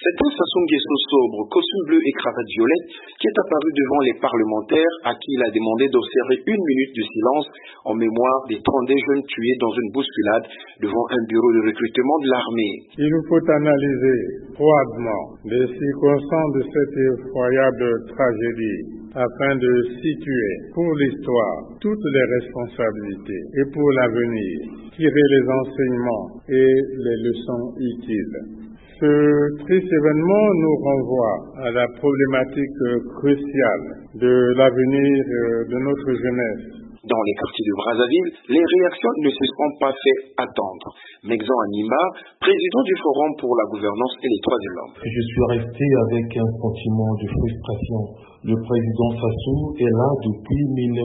C'est un Sassou Nguesso sobre, costume bleu et cravate violette, qui est apparu devant les parlementaires à qui il a demandé d'observer une minute de silence en mémoire des 32 jeunes tués dans une bousculade devant un bureau de recrutement de l'armée. Il nous faut analyser froidement les circonstances de cette effroyable tragédie afin de situer pour l'histoire toutes les responsabilités et pour l'avenir, tirer les enseignements et les leçons utiles. Ce triste événement nous renvoie à la problématique cruciale de l'avenir de notre jeunesse. Dans les quartiers de Brazzaville, les réactions ne se sont pas fait attendre. Megzan Animba, président du Forum pour la gouvernance et les droits de l'homme. Je suis resté avec un sentiment de frustration. Le président Sassou est là depuis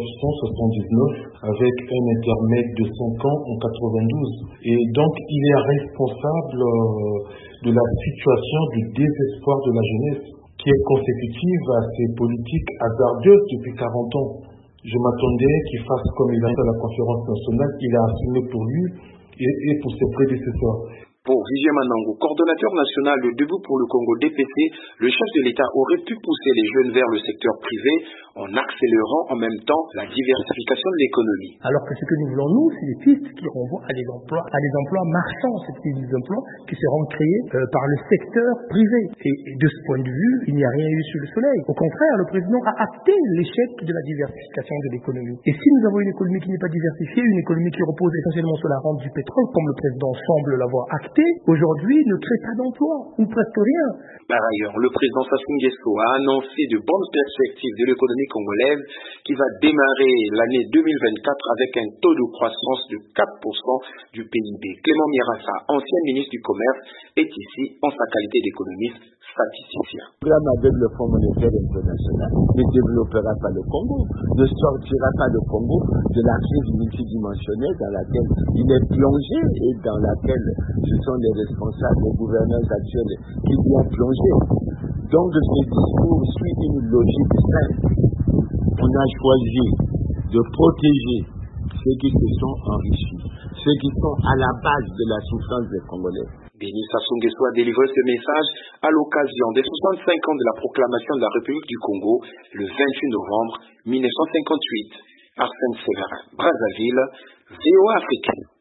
1979 avec un intermède de 5 ans en 92. Et donc il est responsable de la situation du désespoir de la jeunesse qui est consécutive à ces politiques hasardeuses depuis 40 ans. Je m'attendais qu'il fasse comme il a fait à la conférence nationale, il a assumé pour lui et pour ses prédécesseurs. Pour Vivier Manango, coordonnateur national de Debout pour le Congo DPC, le chef de l'État aurait pu pousser les jeunes vers le secteur privé en accélérant en même temps la diversification de l'économie. Alors que ce que nous voulons, nous, c'est des pistes qui renvoient à des emplois marchands, c'est-à-dire des emplois qui seront créés par le secteur privé. Et de ce point de vue, il n'y a rien eu sous le soleil. Au contraire, le président a acté l'échec de la diversification de l'économie. Et si nous avons une économie qui n'est pas diversifiée, une économie qui repose essentiellement sur la rente du pétrole, comme le président semble l'avoir acté, aujourd'hui ne crée pas d'emploi, ou presque rien. Par ailleurs, le président Sassou Nguesso a annoncé de bonnes perspectives de l'économie congolaise qui va démarrer l'année 2024 avec un taux de croissance de 4% du PIB. Clément Mirassa, ancien ministre du Commerce, est ici en sa qualité d'économiste statisticien. Le programme avec le Fonds monétaire international ne développera pas le Congo, ne sortira pas le Congo de la crise multidimensionnelle dans laquelle il est plongé et dans laquelle ce sont les responsables, les gouverneurs actuels qui y ont plongé. Donc ce discours suit une logique simple. On a choisi de protéger ceux qui se sont enrichis, ceux qui sont à la base de la souffrance des Congolais. Denis Sassou Nguesso a délivré ce message à l'occasion des 65 ans de la proclamation de la République du Congo le 28 novembre 1958. Arsène Séverin, Brazzaville, VOA Afrique.